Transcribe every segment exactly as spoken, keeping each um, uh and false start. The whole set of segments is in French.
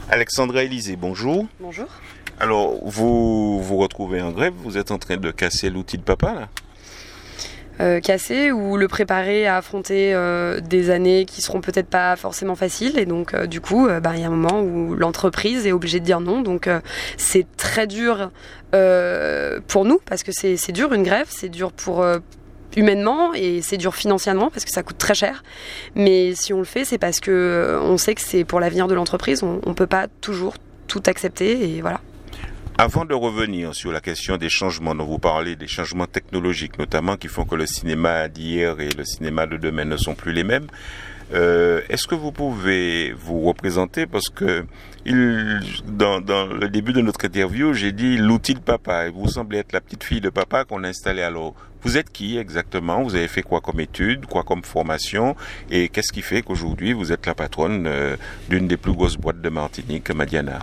Alexandra Élysée, bonjour. Bonjour. Alors, vous vous retrouvez en grève, vous êtes en train de casser l'outil de papa, là? Euh, casser ou le préparer à affronter euh, des années qui seront peut-être pas forcément faciles, et donc euh, du coup il euh, bah, y a un moment où l'entreprise est obligée de dire non, donc euh, c'est très dur euh, pour nous parce que c'est, c'est dur une grève, c'est dur pour euh, humainement et c'est dur financièrement parce que ça coûte très cher, mais si on le fait c'est parce que euh, on sait que c'est pour l'avenir de l'entreprise, on, on peut pas toujours tout accepter et voilà. Avant de revenir sur la question des changements dont vous parlez, des changements technologiques notamment qui font que le cinéma d'hier et le cinéma de demain ne sont plus les mêmes, euh, est-ce que vous pouvez vous représenter, parce que il, dans, dans le début de notre interview, j'ai dit l'outil de papa, et vous semblez être la petite fille de papa qu'on a installée. Alors, vous êtes qui exactement? Vous avez fait quoi comme études, quoi comme formation, et qu'est-ce qui fait qu'aujourd'hui vous êtes la patronne euh, d'une des plus grosses boîtes de Martinique, Madiana?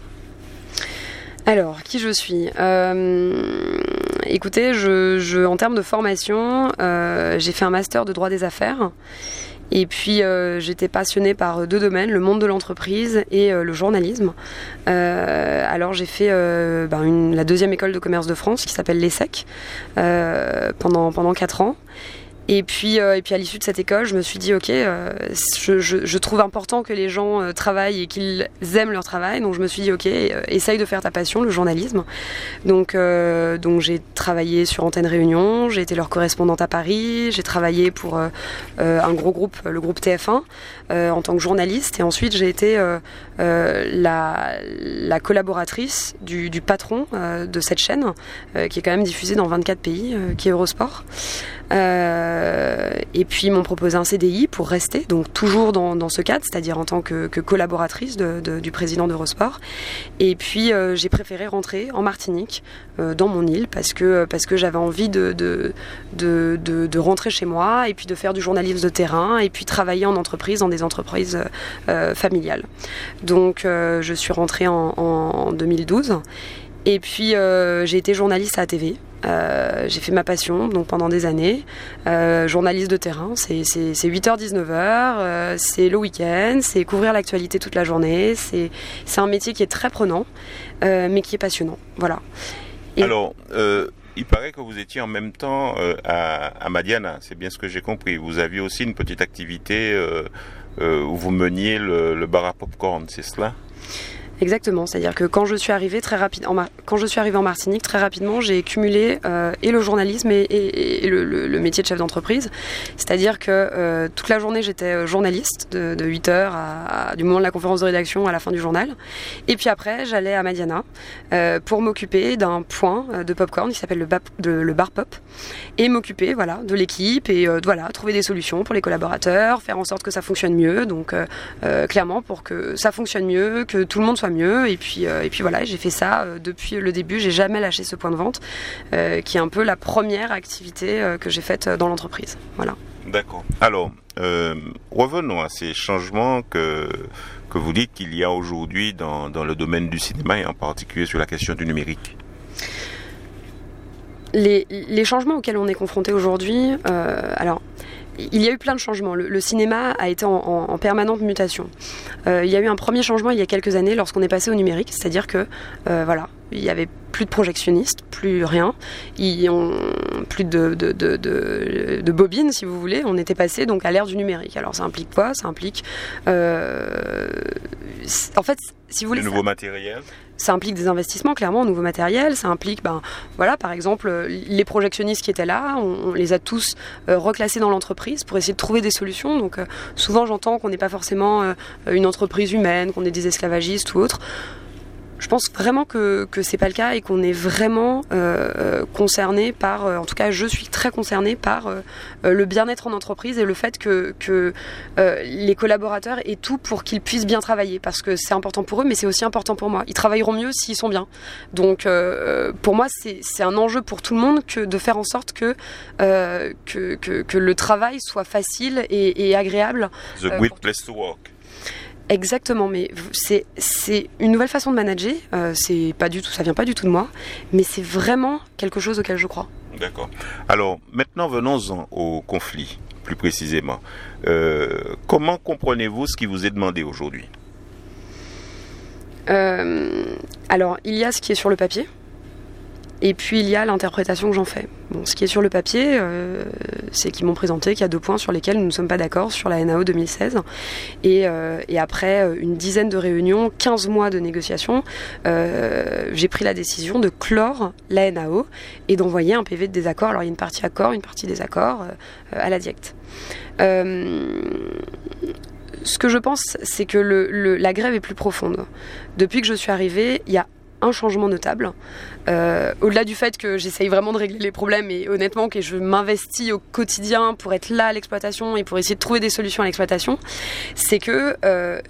Alors, qui je suis euh, Écoutez, je, je, en termes de formation, euh, j'ai fait un master de droit des affaires. Et puis, euh, j'étais passionnée par deux domaines, le monde de l'entreprise et euh, le journalisme. Euh, alors, j'ai fait euh, ben, une, la deuxième école de commerce de France, qui s'appelle l'E S S E C, euh, pendant, pendant quatre ans. Et puis, euh, et puis à l'issue de cette école, je me suis dit, ok, euh, je, je, je trouve important que les gens euh, travaillent et qu'ils aiment leur travail. Donc je me suis dit, ok, euh, essaye de faire ta passion, le journalisme. Donc, euh, donc j'ai travaillé sur Antenne Réunion, j'ai été leur correspondante à Paris, j'ai travaillé pour euh, euh, un gros groupe, le groupe T F un, euh, en tant que journaliste. Et ensuite, j'ai été euh, euh, la, la collaboratrice du, du patron euh, de cette chaîne, euh, qui est quand même diffusée dans vingt-quatre pays, euh, qui est Eurosport. Euh, et puis ils m'ont proposé un C D I pour rester, donc toujours dans, dans ce cadre, c'est-à-dire en tant que, que collaboratrice de, de, du président d'Eurosport. Et puis euh, j'ai préféré rentrer en Martinique, euh, dans mon île, parce que, parce que j'avais envie de, de, de, de, de rentrer chez moi et puis de faire du journalisme de terrain et puis travailler en entreprise, dans des entreprises euh, familiales. Donc euh, je suis rentrée en, en deux mille douze. Et puis euh, j'ai été journaliste à A T V. Euh, j'ai fait ma passion donc pendant des années. Euh, journaliste de terrain, c'est, c'est, c'est huit heures dix-neuf heures, euh, c'est le week-end, c'est couvrir l'actualité toute la journée. C'est, c'est un métier qui est très prenant, euh, mais qui est passionnant. Voilà. Et... Alors, euh, il paraît que vous étiez en même temps euh, à, à Madiana, c'est bien ce que j'ai compris. Vous aviez aussi une petite activité euh, euh, où vous meniez le, le bar à popcorn, c'est cela ? Exactement, c'est-à-dire que quand je suis arrivée très rapide, en Mar- quand je suis arrivée en Martinique, très rapidement, j'ai cumulé euh, et le journalisme et, et, et le, le, le métier de chef d'entreprise. C'est-à-dire que euh, toute la journée, j'étais journaliste de, de huit heures à, à, du moment de la conférence de rédaction à la fin du journal. Et puis après, j'allais à Madiana euh, pour m'occuper d'un point de popcorn qui s'appelle le, ba- de, le bar pop et m'occuper, voilà, de l'équipe et euh, voilà, trouver des solutions pour les collaborateurs, faire en sorte que ça fonctionne mieux. Donc euh, euh, clairement, pour que ça fonctionne mieux, que tout le monde soit mieux, et puis euh, et puis voilà, j'ai fait ça euh, depuis le début. J'ai jamais lâché ce point de vente, euh, qui est un peu la première activité euh, que j'ai faite dans l'entreprise. Voilà. D'accord. Alors, euh, revenons à ces changements que que vous dites qu'il y a aujourd'hui dans dans le domaine du cinéma et en particulier sur la question du numérique. Les les changements auxquels on est confronté aujourd'hui, euh, alors. Il y a eu plein de changements. Le, le cinéma a été en, en, en permanente mutation. Euh, il y a eu un premier changement il y a quelques années lorsqu'on est passé au numérique, c'est-à-dire que euh, voilà, il y avait plus de projectionnistes, plus rien, ils ont plus de, de, de, de, de bobines si vous voulez. On était passé donc à l'ère du numérique. Alors ça implique quoi? Ça implique, euh, en fait, si vous voulez, le nouveau matériel. Ça implique des investissements, clairement, en nouveau matériel. Ça implique, ben, voilà, par exemple, les projectionnistes qui étaient là, on, on les a tous euh, reclassés dans l'entreprise pour essayer de trouver des solutions. Donc, euh, souvent, j'entends qu'on n'est pas forcément euh, une entreprise humaine, qu'on est des esclavagistes ou autre. Je pense vraiment que que c'est pas le cas et qu'on est vraiment euh, concerné par, euh, en tout cas je suis très concernée par euh, le bien-être en entreprise et le fait que que euh, les collaborateurs aient tout pour qu'ils puissent bien travailler, parce que c'est important pour eux, mais c'est aussi important pour moi. Ils travailleront mieux s'ils sont bien. Donc euh, pour moi c'est c'est un enjeu pour tout le monde que de faire en sorte que euh, que, que que le travail soit facile et, et agréable. The euh, great place to work. Exactement, mais c'est c'est une nouvelle façon de manager. Euh, c'est pas du tout, ça vient pas du tout de moi, mais c'est vraiment quelque chose auquel je crois. D'accord. Alors maintenant, venons-en au conflit, plus précisément. Euh, comment comprenez-vous ce qui vous est demandé aujourd'hui ? euh, Alors, il y a ce qui est sur le papier, et puis il y a l'interprétation que j'en fais. Bon, ce qui est sur le papier, euh, c'est qu'ils m'ont présenté qu'il y a deux points sur lesquels nous ne sommes pas d'accord sur la N A O deux mille seize. Et, euh, et après une dizaine de réunions, quinze mois de négociations, euh, j'ai pris la décision de clore la N A O et d'envoyer un P V de désaccord. Alors il y a une partie accord, une partie désaccord euh, à la DIECT. Euh, ce que je pense, c'est que le, le, la grève est plus profonde. Depuis que je suis arrivée, il y a un changement notable. Euh, au-delà du fait que j'essaye vraiment de régler les problèmes et honnêtement que je m'investis au quotidien pour être là à l'exploitation et pour essayer de trouver des solutions à l'exploitation, c'est que euh,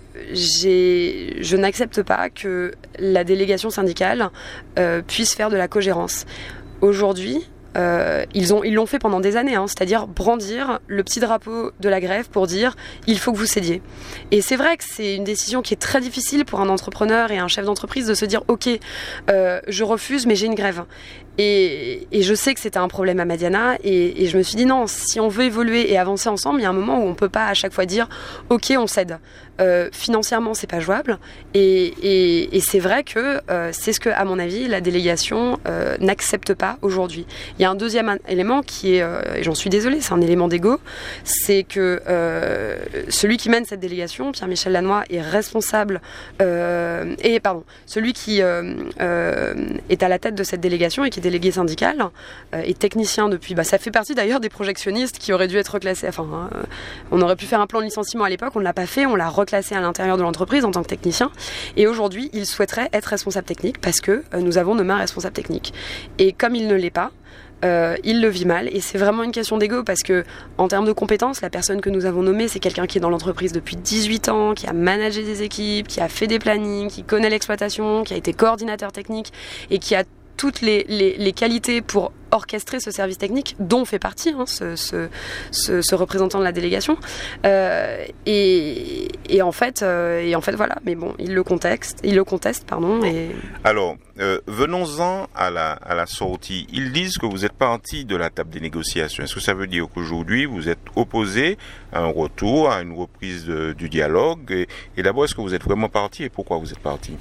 j'ai, je n'accepte pas que la délégation syndicale euh, puisse faire de la cogérance. Aujourd'hui, Euh, ils ont, ils l'ont fait pendant des années, hein, c'est-à-dire brandir le petit drapeau de la grève pour dire il faut que vous cédiez. Et c'est vrai que c'est une décision qui est très difficile pour un entrepreneur et un chef d'entreprise de se dire ok, euh, je refuse mais j'ai une grève. Et, et je sais que c'était un problème à Madiana et, et je me suis dit non, si on veut évoluer et avancer ensemble, il y a un moment où on peut pas à chaque fois dire ok, on cède. Euh, financièrement, c'est pas jouable et, et, et c'est vrai que euh, c'est ce que, à mon avis, la délégation euh, n'accepte pas aujourd'hui. Il y a un deuxième élément qui est, euh, et j'en suis désolée, c'est un élément d'ego, c'est que euh, celui qui mène cette délégation, Pierre-Michel Lannoy, est responsable euh, et pardon, celui qui euh, euh, est à la tête de cette délégation et qui est délégué syndical euh, et technicien depuis. Bah, ça fait partie d'ailleurs des projectionnistes qui auraient dû être reclassés. Enfin, euh, on aurait pu faire un plan de licenciement à l'époque, on ne l'a pas fait, on l'a reclassé classé à l'intérieur de l'entreprise en tant que technicien et aujourd'hui il souhaiterait être responsable technique parce que euh, nous avons nommé un responsable technique et comme il ne l'est pas, Euh, il le vit mal et c'est vraiment une question d'ego parce que en termes de compétences, la personne que nous avons nommée, c'est quelqu'un qui est dans l'entreprise depuis dix-huit ans, qui a managé des équipes, qui a fait des plannings, qui connaît l'exploitation, qui a été coordinateur technique et qui a toutes les, les, les qualités pour orchestrer ce service technique dont fait partie hein, ce, ce, ce, ce représentant de la délégation euh, et, et en fait euh, et en fait voilà mais bon il le conteste il le conteste pardon et alors euh, venons-en à la à la sortie. Ils disent que vous êtes parti de la table des négociations. Est-ce que ça veut dire qu'aujourd'hui vous êtes opposé à un retour, à une reprise de, du dialogue et, et d'abord est-ce que vous êtes vraiment parti et pourquoi vous êtes parti?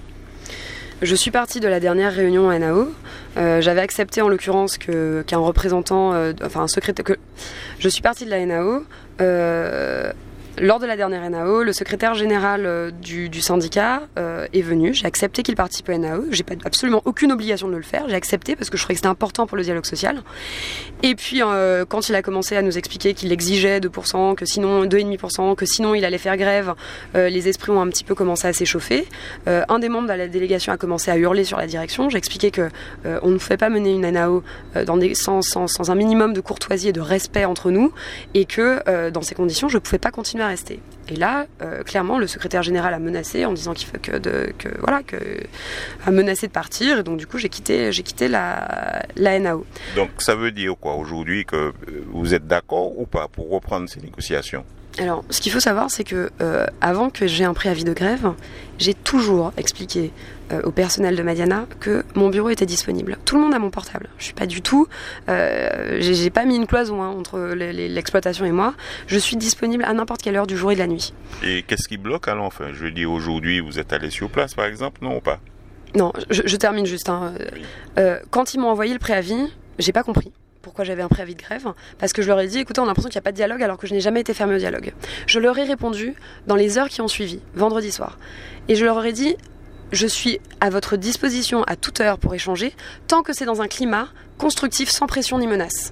Je suis partie de la dernière réunion N A O. Euh, j'avais accepté en l'occurrence que, qu'un représentant, euh, enfin un secrétaire, que je suis partie de la N A O. Euh, Lors de la dernière N A O, le secrétaire général euh, du, du syndicat euh, est venu. J'ai accepté qu'il participe au N A O. J'ai pas, absolument aucune obligation de le faire. J'ai accepté parce que je trouvais que c'était important pour le dialogue social. Et puis, euh, quand il a commencé à nous expliquer qu'il exigeait deux pour cent, que sinon deux virgule cinq pour cent, que sinon il allait faire grève, euh, les esprits ont un petit peu commencé à s'échauffer. Euh, un des membres de la délégation a commencé à hurler sur la direction. J'ai expliqué que euh, on ne pouvait pas mener une N A O euh, dans des, sans, sans, sans un minimum de courtoisie et de respect entre nous, et que euh, dans ces conditions, je ne pouvais pas continuer à rester. Et là, euh, clairement, le secrétaire général a menacé en disant qu'il faut que, de, que voilà, que a menacé de partir. Et donc du coup, j'ai quitté, j'ai quitté la, la N A O. Donc ça veut dire quoi aujourd'hui, que vous êtes d'accord ou pas pour reprendre ces négociations? Alors, ce qu'il faut savoir, c'est que euh, avant que j'ai un préavis de grève, j'ai toujours expliqué euh, au personnel de Madiana que mon bureau était disponible. Tout le monde a mon portable. Je suis pas du tout, euh, j'ai, j'ai pas mis une cloison hein, entre les, les, l'exploitation et moi. Je suis disponible à n'importe quelle heure du jour et de la nuit. Et qu'est-ce qui bloque alors? Enfin, je veux dire, aujourd'hui, vous êtes allé sur place, par exemple, non ou pas? Non, je, je termine juste. Hein. Oui. Euh, quand ils m'ont envoyé le préavis, j'ai pas compris pourquoi j'avais un préavis de grève, parce que je leur ai dit, écoutez, on a l'impression qu'il n'y a pas de dialogue alors que je n'ai jamais été fermée au dialogue. Je leur ai répondu dans les heures qui ont suivi, vendredi soir. Et je leur ai dit, je suis à votre disposition à toute heure pour échanger, tant que c'est dans un climat constructif, sans pression ni menace.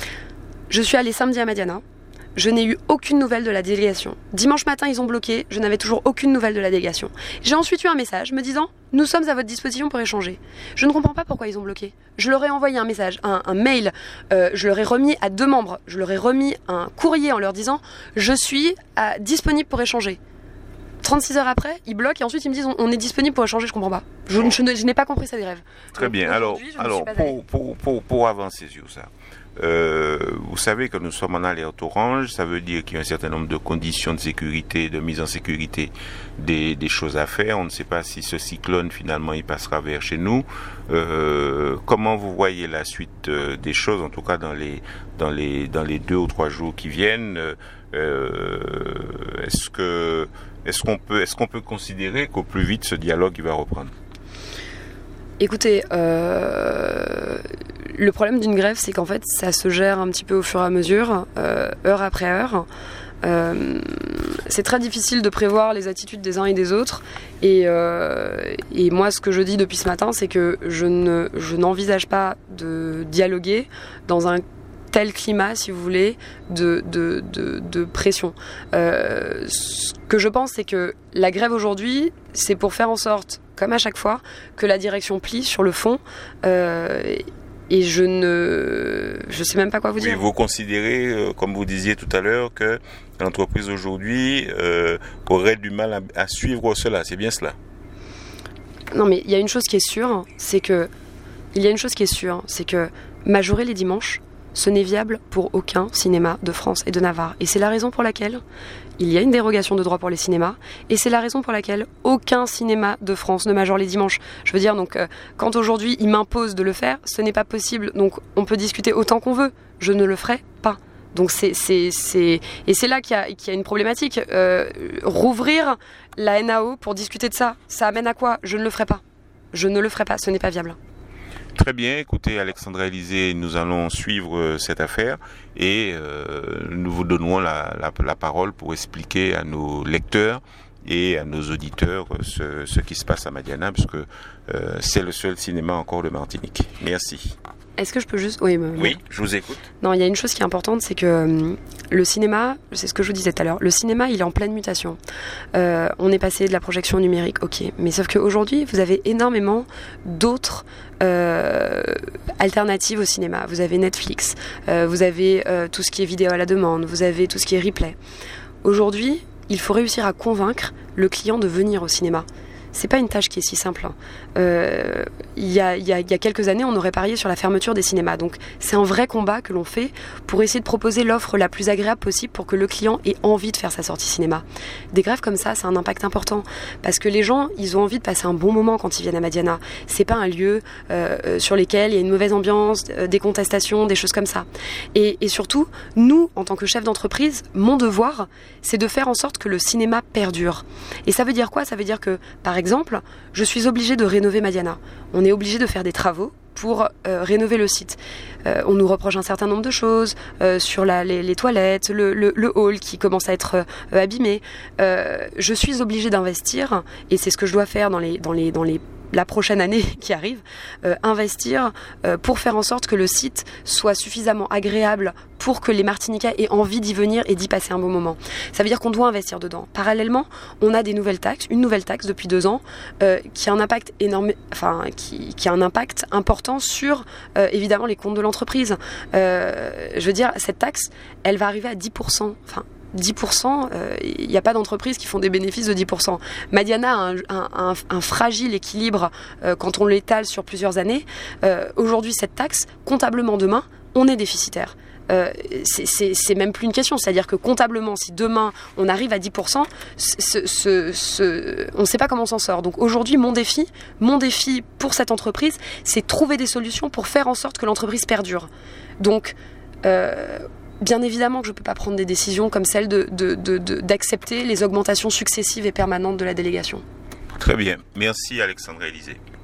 Je suis allée samedi à Madiana. Je n'ai eu aucune nouvelle de la délégation. Dimanche matin, ils ont bloqué. Je n'avais toujours aucune nouvelle de la délégation. J'ai ensuite eu un message me disant « Nous sommes à votre disposition pour échanger ». Je ne comprends pas pourquoi ils ont bloqué. Je leur ai envoyé un message, un, un mail. Euh, je leur ai remis à deux membres. Je leur ai remis un courrier en leur disant « Je suis à, disponible pour échanger ». trente-six heures après, ils bloquent et ensuite ils me disent « On est disponible pour échanger ». Je ne comprends pas. Je, je, je, je n'ai pas compris cette grève. Très Donc, bien. Alors, alors pour, pour, pour, pour avancer sur ça. Euh, vous savez que nous sommes en alerte orange, ça veut dire qu'il y a un certain nombre de conditions de sécurité, de mise en sécurité des, des choses à faire. On ne sait pas si ce cyclone finalement il passera vers chez nous. Euh, comment vous voyez la suite euh, des choses, en tout cas dans les dans les dans les deux ou trois jours qui viennent? Euh, est-ce que Est-ce qu'on peut, est-ce qu'on peut considérer qu'au plus vite ce dialogue il va reprendre? Écoutez, euh, le problème d'une grève, c'est qu'en fait, ça se gère un petit peu au fur et à mesure, euh, heure après heure. Euh, c'est très difficile de prévoir les attitudes des uns et des autres. Et, euh, et moi, ce que je dis depuis ce matin, c'est que je ne, je n'envisage pas de dialoguer dans un tel climat, si vous voulez, de, de, de, de pression. Euh, ce que je pense, c'est que la grève aujourd'hui, c'est pour faire en sorte, comme à chaque fois, que la direction plie sur le fond. Euh, et je ne je sais même pas quoi vous dire. Oui, vous considérez, euh, comme vous disiez tout à l'heure, que l'entreprise aujourd'hui euh, aurait du mal à, à suivre cela. C'est bien cela? Non, mais il y a une chose qui est sûre, c'est que il y a une chose qui est sûre, c'est que majorer les dimanches, ce n'est viable pour aucun cinéma de France et de Navarre. Et c'est la raison pour laquelle il y a une dérogation de droit pour les cinémas. Et c'est la raison pour laquelle aucun cinéma de France ne majore les dimanches. Je veux dire, donc, euh, quand aujourd'hui il m'impose de le faire, ce n'est pas possible. Donc on peut discuter autant qu'on veut. Je ne le ferai pas. Donc c'est, c'est, c'est... Et c'est là qu'il y a, qu'il y a une problématique. Euh, rouvrir la N A O pour discuter de ça, ça amène à quoi? Je ne le ferai pas. Je ne le ferai pas, ce n'est pas viable. Très bien, écoutez Alexandra Élysée, nous allons suivre cette affaire et euh, nous vous donnons la, la, la parole pour expliquer à nos lecteurs et à nos auditeurs ce, ce qui se passe à Madiana, parce que euh, c'est le seul cinéma encore de Martinique. Merci. Est-ce que je peux juste... Oui, mais... oui, je vous écoute. Non, il y a une chose qui est importante, c'est que euh, le cinéma, c'est ce que je vous disais tout à l'heure, le cinéma, il est en pleine mutation. Euh, on est passé de la projection numérique, ok, mais sauf qu'aujourd'hui, vous avez énormément d'autres euh, alternatives au cinéma. Vous avez Netflix, euh, vous avez euh, tout ce qui est vidéo à la demande, vous avez tout ce qui est replay. Aujourd'hui, il faut réussir à convaincre le client de venir au cinéma. C'est pas une tâche qui est si simple. Euh, il y a, il y a, il y a quelques années, on aurait parié sur la fermeture des cinémas. Donc c'est un vrai combat que l'on fait pour essayer de proposer l'offre la plus agréable possible pour que le client ait envie de faire sa sortie cinéma. Des grèves comme ça, c'est un impact important parce que les gens, ils ont envie de passer un bon moment quand ils viennent à Madiana. C'est pas un lieu euh, sur lequel il y a une mauvaise ambiance, euh, des contestations, des choses comme ça. Et, et surtout, nous, en tant que chef d'entreprise, mon devoir, c'est de faire en sorte que le cinéma perdure. Et ça veut dire quoi? Ça veut dire que, par exemple, exemple, je suis obligée de rénover Madiana. On est obligé de faire des travaux pour euh, rénover le site. Euh, on nous reproche un certain nombre de choses euh, sur la, les, les toilettes, le, le, le hall qui commence à être euh, abîmé. Euh, je suis obligée d'investir, et c'est ce que je dois faire dans les, dans les, dans les la prochaine année qui arrive, euh, investir euh, pour faire en sorte que le site soit suffisamment agréable pour que les Martiniquais aient envie d'y venir et d'y passer un bon moment. Ça veut dire qu'on doit investir dedans. Parallèlement, on a des nouvelles taxes, une nouvelle taxe depuis deux ans euh, qui a un impact énorme, enfin qui, qui a un impact important sur euh, évidemment les comptes de l'entreprise. Euh, je veux dire, cette taxe, elle va arriver à dix pour cent. Enfin, dix pour cent, il euh, n'y a pas d'entreprises qui font des bénéfices de dix pour cent. Madiana a un, un, un, un fragile équilibre euh, quand on l'étale sur plusieurs années. Euh, aujourd'hui, cette taxe, comptablement demain, on est déficitaire. Euh, c'est, c'est, c'est même plus une question, c'est-à-dire que comptablement, si demain on arrive à dix pour cent, ce, ce, ce, on ne sait pas comment on s'en sort. Donc aujourd'hui, mon défi, mon défi pour cette entreprise, c'est trouver des solutions pour faire en sorte que l'entreprise perdure. Donc, euh, bien évidemment que je ne peux pas prendre des décisions comme celle de, de, de, de, d'accepter les augmentations successives et permanentes de la délégation. Très bien. Merci Alexandra Élysée.